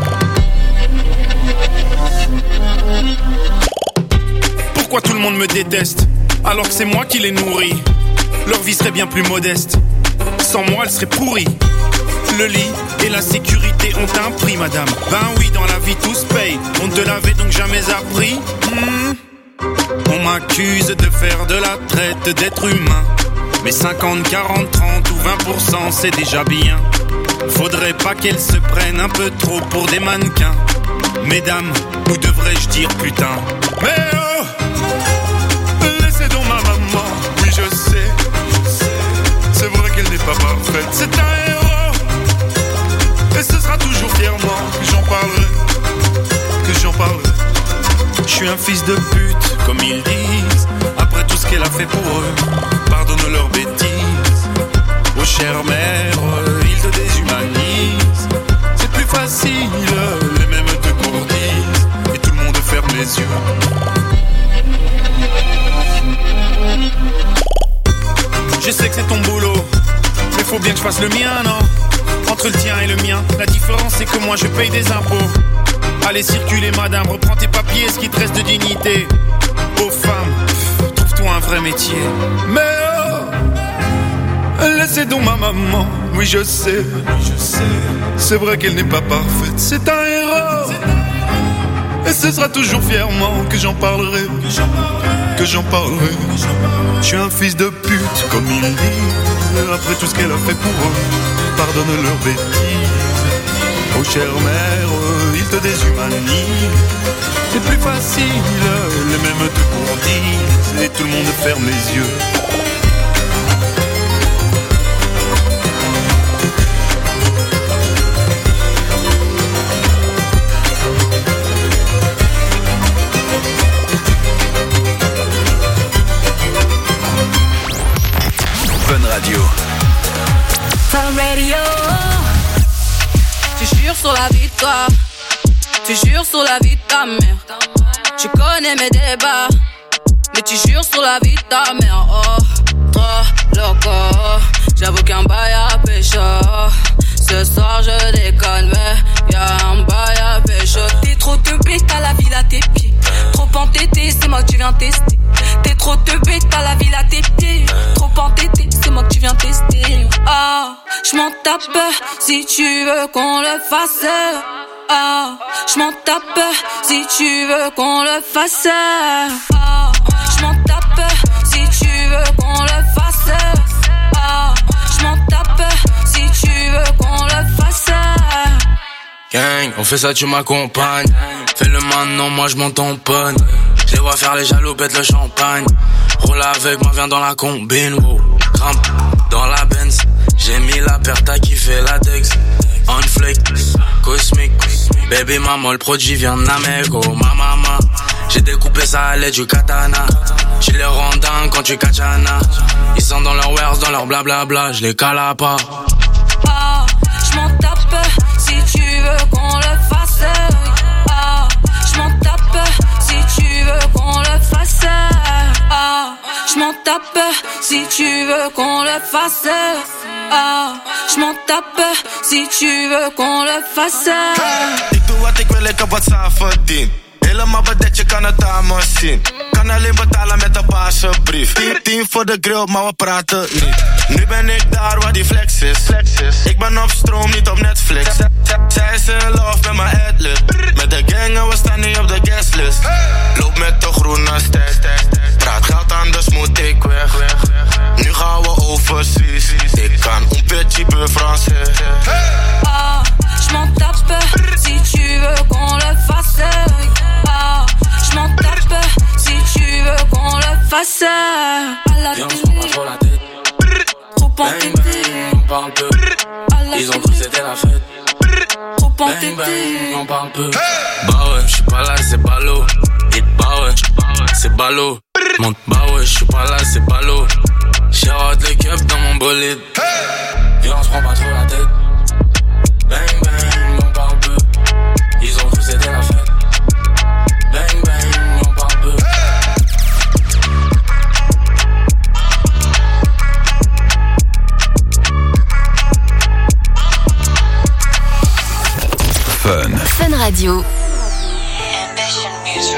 Pourquoi tout le monde me déteste, alors que c'est moi qui les nourris? Leur vie serait bien plus modeste, sans moi elle serait pourrie. Le lit et la sécurité ont un prix, madame. Ben oui, dans la vie tout se paye. On te l'avait donc jamais appris. On m'accuse de faire de la traite d'êtres humains. Mais 50, 40, 30 ou 20% c'est déjà bien. Faudrait pas qu'elles se prennent un peu trop pour des mannequins. Mesdames, ou devrais-je dire putain? Mais oh, laissez donc ma maman, oui je sais. C'est vrai qu'elle n'est pas parfaite, c'est un héros. Et ce sera toujours fièrement que j'en parlerai, que j'en parlerai. Je suis un fils de pute, comme ils disent. Après tout ce qu'elle a fait pour eux, pardonne leurs bêtises. Oh chère mère, ils te déshumanisent. C'est plus facile, les mêmes te courtisent. Et tout le monde ferme les yeux. Je sais que c'est ton boulot, mais faut bien que je fasse le mien, non? Entre le tien et le mien, la différence c'est que moi je paye des impôts. Allez circuler madame, reprends tes papiers, ce qui te reste de dignité. Aux femmes, trouve-toi un vrai métier. Mais oh, laissez donc ma maman, oui je sais. C'est vrai qu'elle n'est pas parfaite, c'est un héros. Et ce sera toujours fièrement que j'en parlerai, que j'en parlerai. Je suis un fils de pute, comme ils disent. Après tout ce qu'elle a fait pour eux, pardonne leurs bêtises. Oh chère mère, ils te déshumanisent. C'est plus facile, les mêmes te courtisent. Et tout le monde ferme les yeux. Fun Radio. Fun Radio. Tu jures sur la vie de toi, tu jures sur la vie de ta mère. Tu connais mes débats, mais tu jures sur la vie de ta mère. Oh, trop loco, j'avoue qu'un bail à pécho. Ce soir je déconne, mais y'a un bail à pécho. T'es trop teubé, t'as la ville à tes pieds. Trop entêté, c'est moi que tu viens tester. T'es trop teubé, t'as la ville à tes pieds. Trop entêté, c'est moi que tu viens tester. Ah, j'm'en tape si tu veux qu'on le fasse. Ah, j'm'en tape si tu veux qu'on le fasse. Ah, j'm'en tape si tu veux qu'on le fasse. Ah, j'm'en tape si tu veux qu'on le fasse. Gang, on fait ça, tu m'accompagnes. Fais-le maintenant, moi je m'en tamponne. Je les vois faire les jaloux, pète le champagne. Roule avec moi, viens dans la combine, wow. Grimpe dans la Benz. J'ai mis la paire, t'as kiffé la Dex. On flake, cosmique. Baby maman, le produit vient de Namek, oh ma maman. J'ai découpé ça à l'aide du katana. Tu les rends dingue quand tu kachana. Ils sont dans leur wares, dans leur blablabla, je les cala pas. Ah, j'm'en tape si tu veux qu'on le fasse. Ah, j'm'en tape si tu veux qu'on le fasse. Ah, j'm'en tape si tu veux qu'on le fasse. Ah, j'm'en tape si tu veux qu'on le fasse. Ik doe wat ik wil, ik heb wat zelf verdiend. Helemaal bedekt, je kan het aan me zien. Kan alleen betalen met een paasjebrief. 10 voor de grill, maar we praten niet. Nu ben ik daar waar die flex is. Ik ben op stroom, niet op Netflix. Zij is in love met mijn adlib. Met de gang en we staan niet op de guestlist. Loop met de groene stijl. Praat geld, anders moet ik weg. Nu gaan we overseas. Ik kan un petit peu français. Ah, j'm'en tape si tu veux qu'on le fasse. Ah, j'm'en tape si tu veux qu'on le fasse. À la Viens, on se prend pas trop la tête. trop entêté. On parle peu. Ils ont cru que c'était la fête. Trop Bang entêté. bang, on parle peu. Bah ouais, j'suis pas là, c'est ballot. Hit bah ouais, c'est ballot. Monte bah ouais, j'suis pas là, c'est ballot. J'arrête les cups dans mon bolide. Viens, on se prend pas trop la tête. Bang bang, on parle peu. Ils ont cru que c'était la fête. Bang bang, on parle peu. Fun Radio. Ambition Music.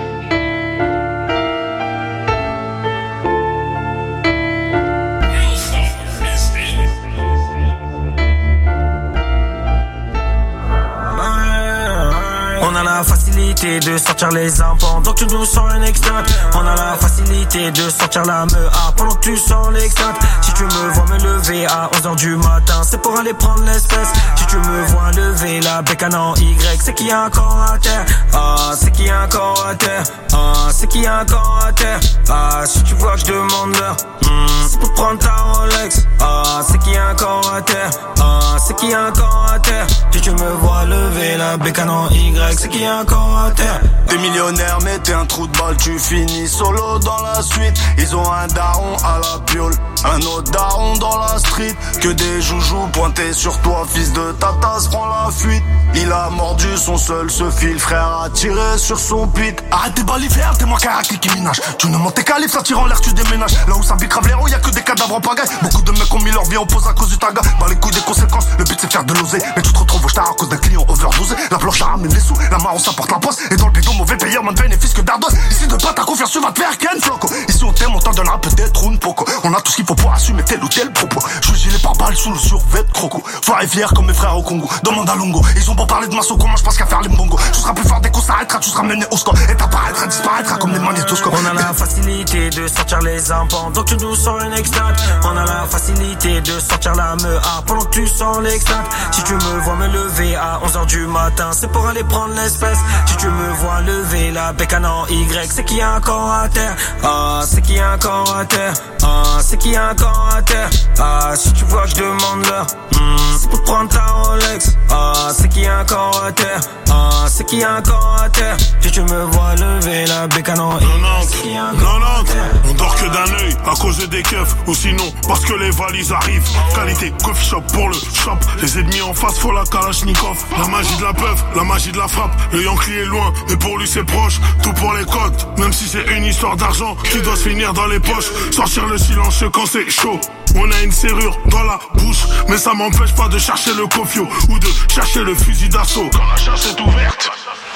On a la facilité de sortir les impôts, donc tu nous sens un extinct. On a la facilité de sortir la mea pendant que tu sens l'extinct. Si tu me vois me lever à 11h du matin, c'est pour aller prendre l'espèce. Si tu me vois lever la bécane en Y, c'est qu'il y a un corps à terre. Ah, c'est qu'il y a un corps à terre. Ah, c'est qu'il y a un corps à terre. Ah, si tu vois que je demande l'heure, c'est pour prendre ta Rolex. Ah, c'est qu'il y a un corps à terre. Ah, c'est qu'il y a un corps à terre. Si tu me vois lever la bécane en Y, c'est qu'il y a un corps à terre. T'es millionnaire mais t'es un trou de balle, tu finis solo dans la suite. Ils ont un daron à la piole, un autre daron dans la street. Que des joujoux pointés sur toi, fils de tata se prend la fuite. Il a mordu son seul, ce fil, frère a tiré sur son pit. Arrête tes balivernes, t'es moi caractère qui minage. Tu ne montes tes califs, ça tire en l'air, tu déménages. Là où ça bicrave les roues, y'a que des cadavres en pagaille. Beaucoup de mecs ont mis leur vie en pause à cause du taga. Bah les couilles des conséquences, le but c'est faire de l'oser. Mais tu te retrouves au star à cause d'un client overdosé. La planche a ramené les sous, la marron ça porte la poste. Et dans le bidon, mauvais payeur, moins de bénéfices que d'ardos. Ici de pas ta confiance, tu vas te faire ken floco. Ici on t'aime, on t'en donnera peut-être une poco. On a tout ce qu'il faut pour assumer tel ou tel propos. Je gilet par balle sous le survêt croco. Foire et fier comme mes frères au Congo. Demande à Longo, ils ont beau parler de masso, comment je pense qu'à faire les mbongos. Tu seras plus fort dès qu'on s'arrêtera, tu seras mené au score. Et t'apparaîtras, disparaîtra comme des magnétoscopes. On a la facilité de sortir les impôts, donc tu nous sens une extinct. On a la facilité de sortir la mea pendant que tu sens l'extinct. Si tu me vois me lever à 11h du matin, c'est pour aller prendre l'espèce. Si tu me vois lever la bécane en Y, c'est qu'il y a un corps à terre. Ah, c'est qu'il y a un corps à terre. Ah, c'est qu'il y a un corps à terre. Ah, si tu vois que je demande l'heure, c'est pour prendre ta Rolex. Ah, c'est qu'il y a un corps à terre. Ah, c'est qu'il y a un corps à terre. Si tu me vois lever la bécane en Y, c'est qu'il y a un corps à terre. On dort que d'un œil à cause des keufs, ou sinon parce que les valises arrivent. Qualité coffee shop pour le shop. Les ennemis en face faut la Kalachnikov. La magie de la peuf, la magie de la frappe. Le Yankee est loin, mais pour lui c'est proche. Tout pour les codes, même si c'est une histoire d'argent qui doit se finir dans les poches. Sortir le silencieux quand c'est chaud. On a une serrure dans la bouche, mais ça m'empêche pas de chercher le cofio ou de chercher le fusil d'assaut. Quand la chasse est ouverte,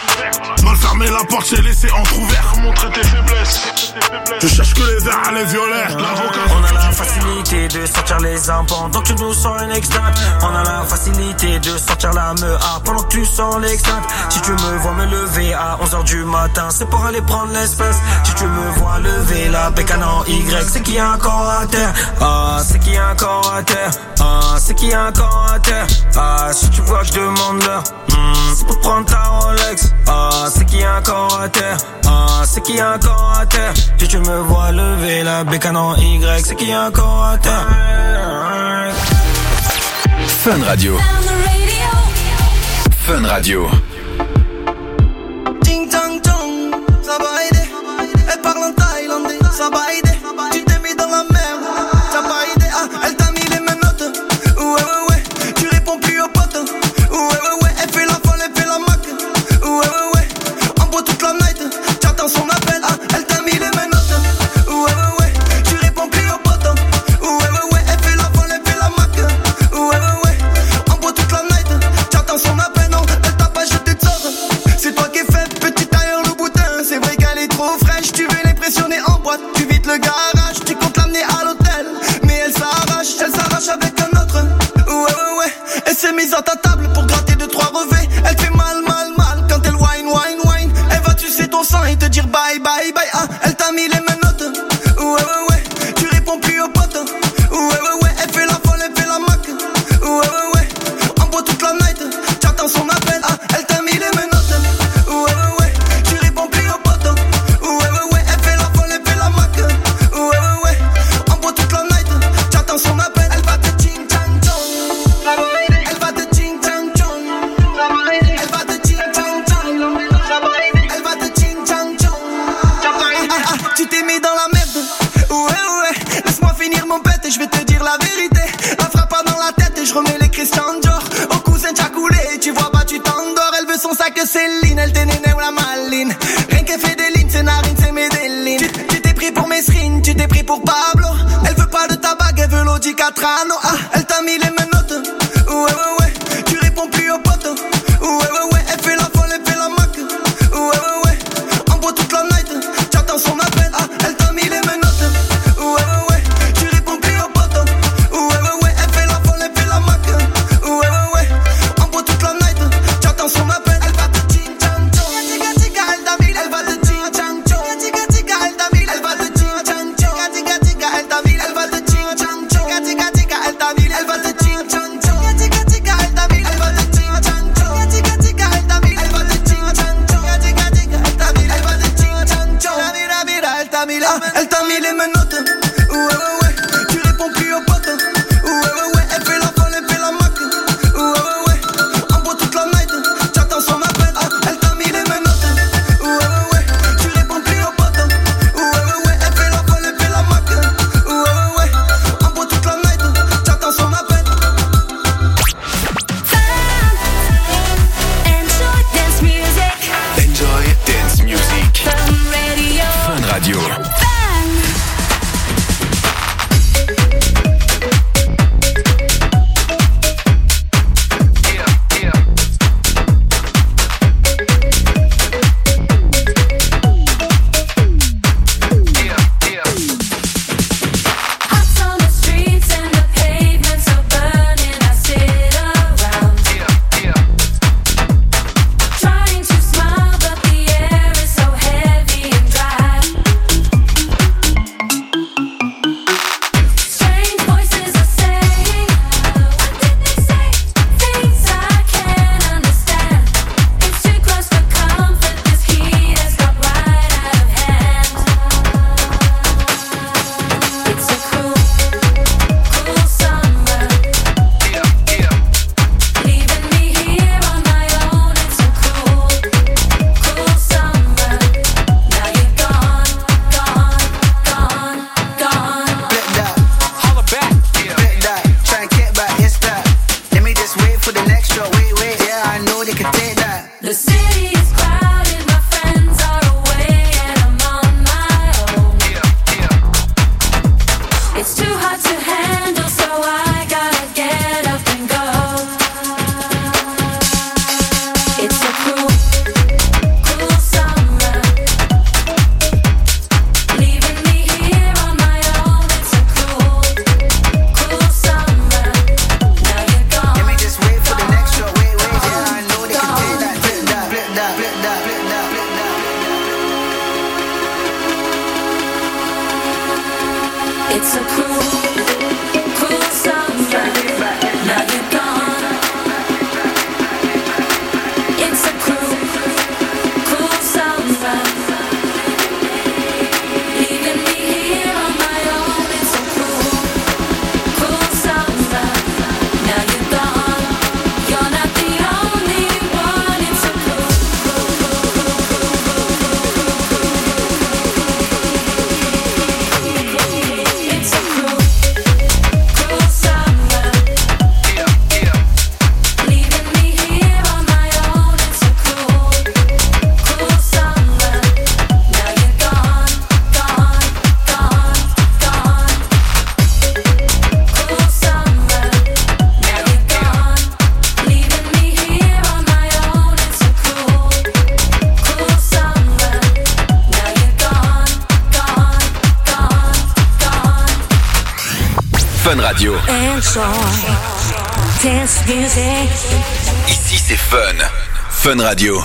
mal fermer la porte, c'est laissé entrouvert. Montrer tes faiblesses. Je cherche que les verts à les violets. On a la facilité de sortir les impôts, donc tu nous sens une extinct. On a la facilité de sortir la mea pendant que tu sens l'extinct. Si tu me vois me lever à 11h du matin, c'est pour aller prendre l'espèce. Si tu me vois lever la bécane en Y, c'est qu'il y a un corps à terre. Ah, c'est qu'il y a un corps à terre. Ah, c'est qu'il y a un corps à terre. Ah, si tu vois que je demande l'heure, C'est pour prendre ta Rolex. Ah, c'est qui encore à terre. Ah, c'est qui encore à terre. Si tu me vois lever la bécane en Y, c'est qui encore à terre. Fun Radio. Fun Radio. Ting tang tong, ça va aider. Elle parle en thaïlandais, ça va aider. Tu t'es mis dans la merde, ça va aider. Ah, elle t'a mis les menottes. Ouais, tu réponds plus aux potes. Ouais, elle fait la folle, elle fait la mac. Ouais, en bois toute la night. J'attends son appel, ah, elle t'a mis les menottes. Ouais, tu réponds plus aux potes. Ouais, elle fait la folle, elle fait la mac. Ouais, en bois toute la night. J'attends son appel, non, elle t'a pas jeté de sort. C'est toi qui es fait, petit tailleur le boutin. C'est vrai qu'elle est trop fraîche, tu veux l'impressionner en boîte. Tu vides le garage, tu comptes l'amener à l'hôtel. Mais elle s'arrache avec un autre. Ouais, elle s'est mise à ta table pour gratter 2-3 revêts. Elle fait mal quand elle whine. Elle va tuer ton sang et te dire bye. Ah, elle t'a mis les menottes. Ouais, tu réponds plus aux potes. Ouais, elle fait la folle, elle fait la mac. Ouais, en bois toute la night. J'attends son appel, ah, elle t'a mis les menottes. Ouais, tu réponds plus aux potes. Ouais, elle fait la folle, elle fait la mac. Ouais, en bois toute la night. J'attends son appel, elle va te ching chang chong. Elle va te ching chang chong. Elle va te ching chang chong. Elle va te ching chang chong. Ah, tu t'es mis dans la merde. Ouais, laisse-moi finir mon pète et je vais te dire la vérité. La frappe pas dans la tête et je remets les Christian Dior. Au cousin t'as coulé, tu vois pas tu t'endors. Elle veut son sac Céline, elle t'est néné ou la maline. Rien qu'elle fait des lignes, c'est Narine, c'est Medellin. Tu t'es pris pour Mesrine, tu t'es pris pour Pablo. Elle veut pas de ta bague, elle veut l'Audi Catrano. Ah, elle t'a mis les menottes. Ouais, tu réponds plus aux potes. Ouais, elle fait la folle, elle fait la mac. Ouais, en bois toute la night. J'attends son appel, ah, elle t'a mis les menottes. Ouais, tu réponds plus aux potes. Ouais, elle fait la folle, elle fait la mac. Ouais, en bois toute la night. J'attends son appel, elle va te ching chang chong. Elle t'a mis, elle va te ching chang chong. Elle t'a mis, elle va te ching chang chong. Elle t'a mis, elle va te ching chang chong. Elle t'a mis, elle va te ching chang chong. Elle t'a mis, elle va te ching chang chong. Elle va te ching chang chong. Elle va te ching chang chong. Elle t'a mis les menottes. Ouais, tu réponds plus aux potes. Ouais, elle fait la folle, elle fait la mac. Ouais, en bois toute la night. J'attends son appel, ah, elle t'a mis les menottes. Ouais, tu réponds plus aux potes. Ouais, elle fait la folle, elle fait la mac. Ouais, en bois toute la night. J'attends son appel. Enjoy dance music. Fun Radio. It's a cruel summer. Now you're gone. Fun Radio. Enjoy dance music. Ici c'est Fun. Fun Radio.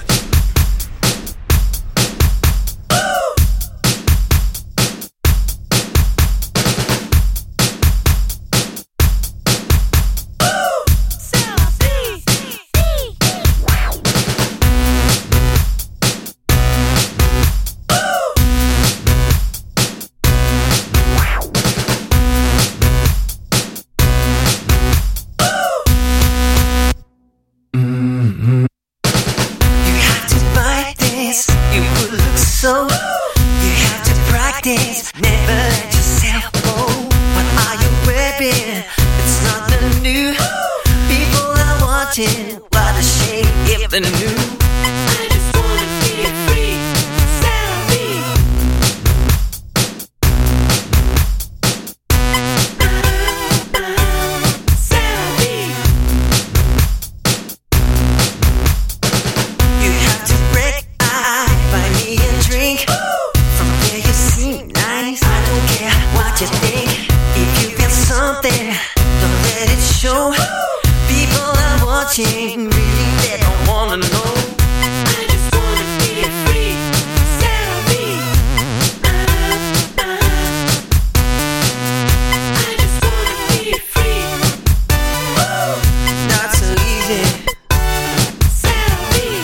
Never let yourself go. What are you wearing? It's nothing new. People are watching. What a shame if they knew. I just wanna be free. Set me. Set me. You have to break. Buy me a drink. You think if you feel something, don't let it show. People are watching, really they don't wanna know. I just wanna be free, set me. I just wanna be free. Not so easy. Set me.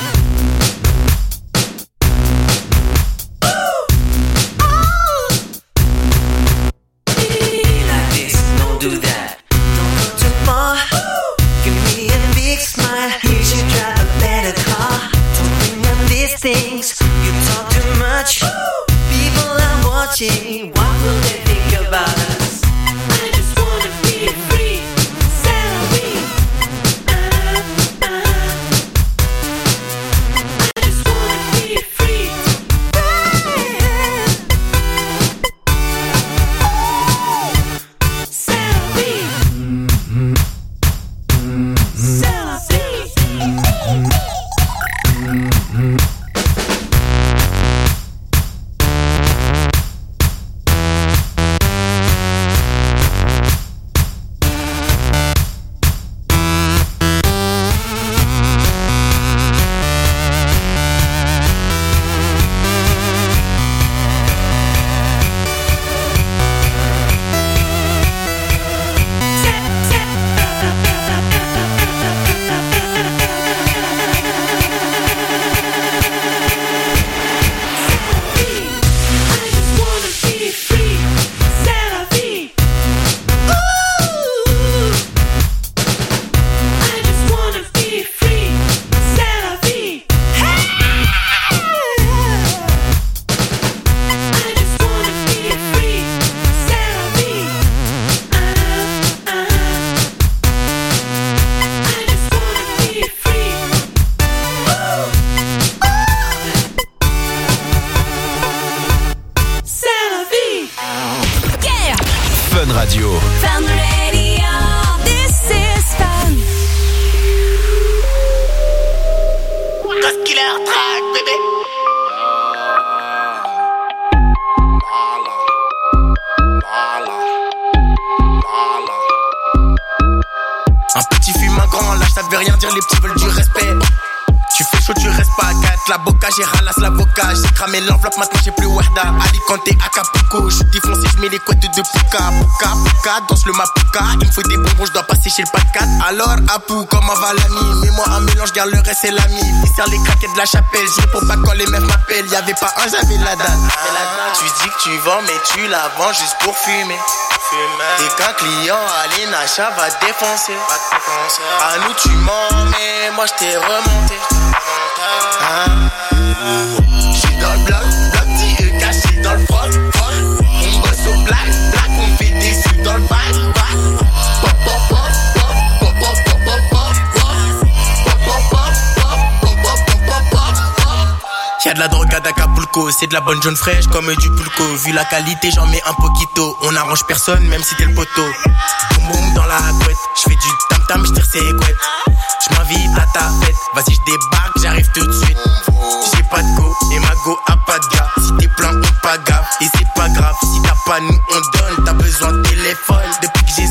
Do that. Don't go too far. Give me a big smile. You should drive a better car. Don't bring up these things. You talk too much. People are watching. What will they think about us? I just wanna be free. Set me. I just wanna be free. J'ai ralasse l'avocat, j'ai cramé l'enveloppe, maintenant j'ai plus Wahda. Alicante, Acapulco, je suis défoncé, je mets les couettes de Puka. Puka, Puka, danse le Mapuka. Il me faut des bonbons, je dois passer chez le pas de 4. Alors, Apou, comment va l'ami? Mets-moi un mélange, garde le reste, c'est l'ami. Fissère les craquettes de la chapelle, je réponds pas quand les meufs m'appellent. Y'avait pas un, j'avais la date. Tu dis que tu vends, mais tu la vends juste pour fumer. Et qu'un client à l'Inacha va défoncer. À nous tu mens, mais moi je t'ai remonté. J'suis dans le bloc, petit caché dans le froc. On bosse au black, on fait des sous dans le bac. Pop, pop, pop, pop, pop, pop, pop, pop, Y'a de la drogue à Acapulco, c'est de la bonne jaune fraîche comme du pulco. Vu la qualité, j'en mets un poquito. On arrange personne, même si t'es le poteau. Boum boum dans la couette, j'fais du tam tam, j'tire ses couettes. J'm'invite à ta fête, vas-y j'débarque, j'arrive tout de suite. J'ai pas de go, et ma go a pas de gars. Si t'es plein, on pas gaffe, et c'est pas grave. Si t'as pas nous, on donne, t'as besoin de téléphone. Depuis que j'ai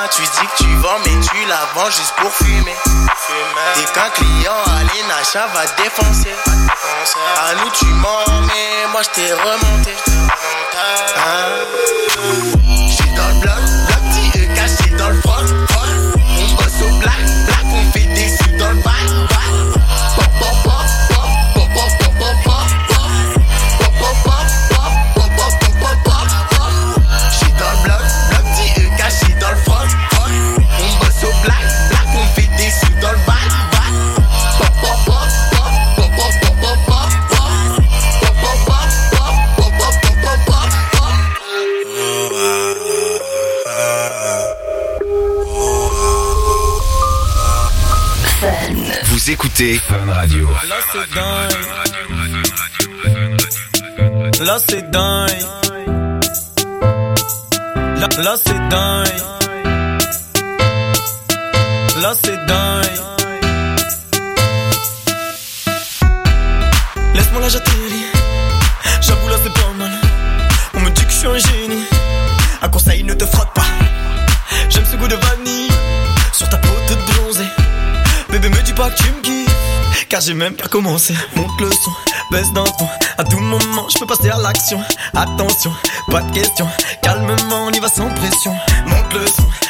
Tu dis que tu vends mais tu la vends juste pour fumer. Et qu'un client à l'Inacha va défoncer. À nous tu mens mais moi je t'ai remonté. J'suis dans le bloc, petit E caché dans le froc. On bosse au black, on fait des sous dans le bac. J'suis dans le bloc, petit E caché dans le froc. On bosse au black, on fait des sous dans le bac. Vous écoutez Fun Radio. Là c'est dingue. Là c'est dingue. Là c'est dingue. Là c'est dingue. Laisse-moi la j'atterris. J'avoue là c'est pas mal. On me dit que je suis un génie. Un conseil, ne te frotte pas. J'aime ce goût de vanille sur ta peau toute bronzée. Bébé me dis pas que tu me kiffes, car j'ai même pas commencé. Monte le son, baisse d'un ton. À tout moment je peux passer à l'action. Attention, pas de question, calmement on y va sans pression. Monte le son,